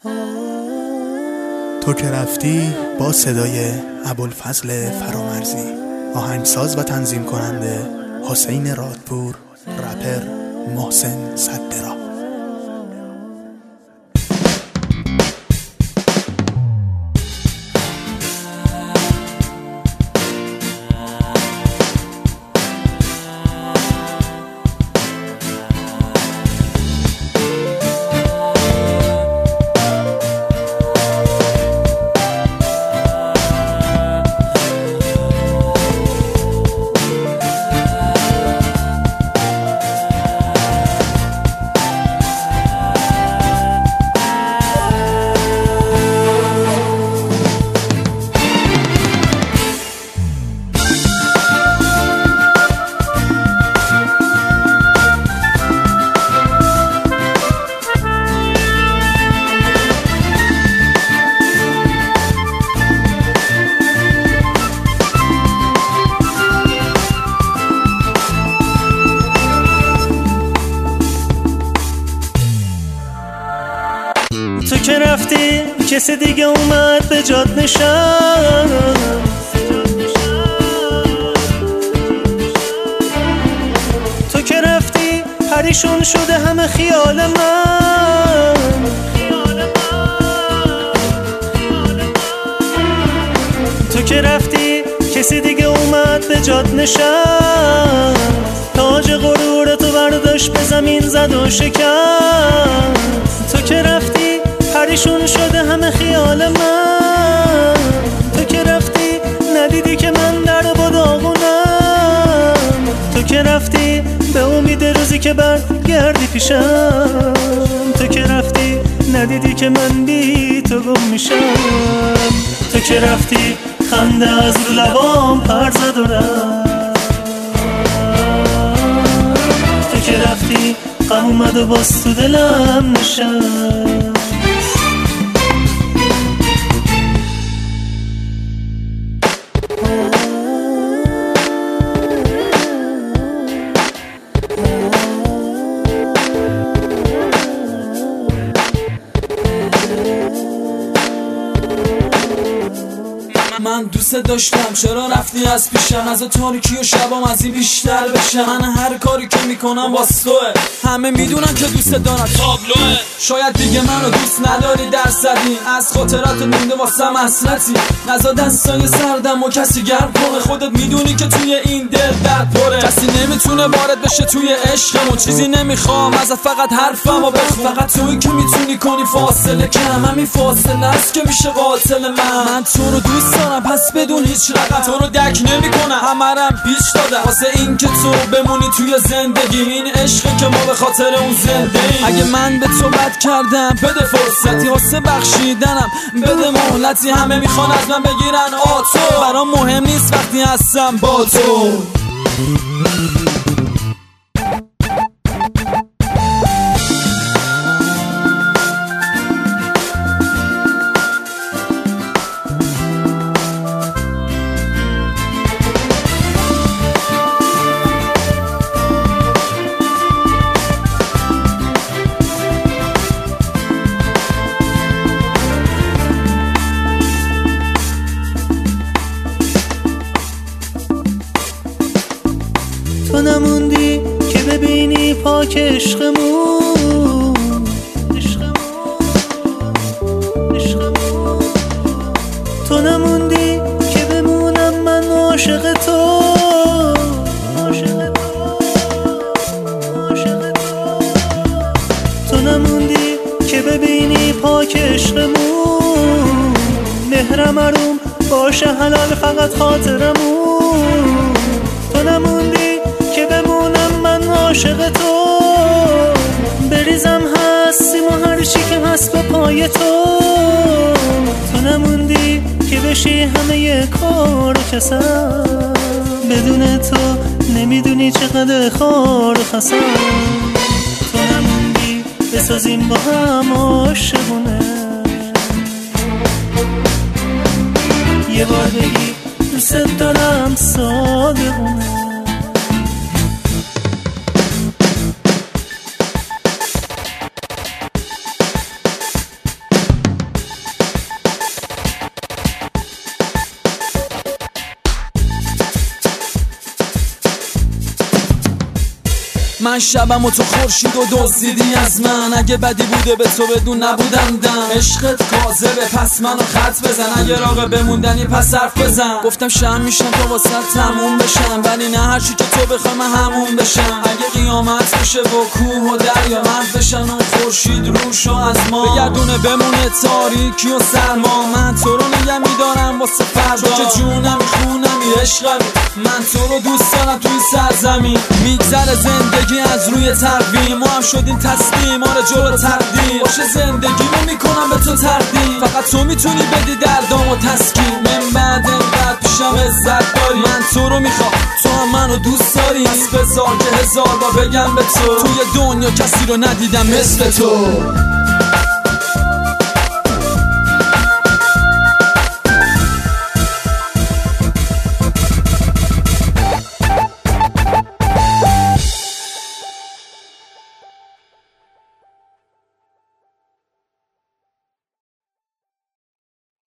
تو که رفتی با صدای ابوالفضل فرامرزی، آهنگساز و تنظیم کننده حسین رادپور، رپر محسن صدرا. تو که رفتی کسی دیگه اومد به جات نشست، تو که رفتی پریشون شده همه خیال من، تو که رفتی کسی دیگه اومد به جات نشست، تاج غرور تو برداشت به زمین زد و شکست، تو که رفتی پریشون شده همه خیال من، تو که رفتی ندیدی که من در و داغونم، تو که رفتی به امید روزی که برگردی پیشم، تو که رفتی ندیدی که من بی تو گم میشم، تو که رفتی خنده از رو لبام پر زد و رفت، تو که رفتی غم اومد و باز تو دلم نشست. من دوست داشتم چرا رفتی از پیشم، از تاریکی و شبام از این بیشتر بشم، من هر کاری که میکنم واسه توه، همه میدونن که دوست دارم تابلوه، شاید دیگه منو دوست نداری درصدی، از خاطرات مونده واسم حسرتی، نزا دستای سردم و کسی گرم کنه، خودت میدونی که توی این دل درد پره، کسی نمیتونه وارد بشه توی عشقمون، چیزی نمیخوام از فقط حرفمو بخون، فقط تویی که میتونی کنی فاصله کم، همین فاصله است که میشه قاتل من تو رو دوست دارم پس بدون هیچ رقم، تو رو درک نمیکنم همرم پیش داده، واسه این که تو بمونی توی زندگی، این عشقی که ما به خاطر اون زنده ایم، اگه من به تو بد کردم بده فرصتی واسه بخشیدنم، بده مهلتی، همه میخوان از من بگیرن تو برام مهم نیست وقتی هستم با تو. تو نموندی که ببینی پاک عشقمون، تو نموندی که بمونم من عاشق تو، تو نموندی که ببینی پاک عشقمون، مهرم اروم باشه حلال فقط خاطرمون، تو نموندی که بمونم من عاشق تو، بریزم هستیم و هر چی که هست به پای تو، تو نموندی که بشی همه کار و کسم، بدون تو نمیدونی چقدر خار و خسم، تو نموندی بسازیم با هم عاشقونه، یه بار بگی دوست دارم صادقونه. من شبم و تو خورشید و دزدیدی از من. اگه بدی بوده به تو بدون نبودم دم. عشقت کاذبه پس منو خط بزن. اگه راقه بموندنی پس حرف بزن. گفتم شم میشم تا واسه تموم بشم، ولی نه هرچی که تو بخوای من همون بشم. اگه قیامت بشه با کوه و دریا محو بشن و خورشید روشو از ما بگردونه بمونه تاریکی و سرما. من تو رو نگه میدارم واسه فردا، چون که جونم خونمی عشقمی. من تو رو دوست دارم توی سرزمین. میگذره زندگی از روی تقویم، ما هم شدیم تسلیم آره جلو تقدیر. باشه زندگیمو میکنم به تو تقدیم، فقط تو میتونی بدی دردامو تسکین. من بعد اینقدر پیشم عزت داری، من تو رو میخوام تو هم منو دوست داری. پس بذار که 1000 بار بگم به تو، توی دنیا کسی رو ندیدم مثل تو.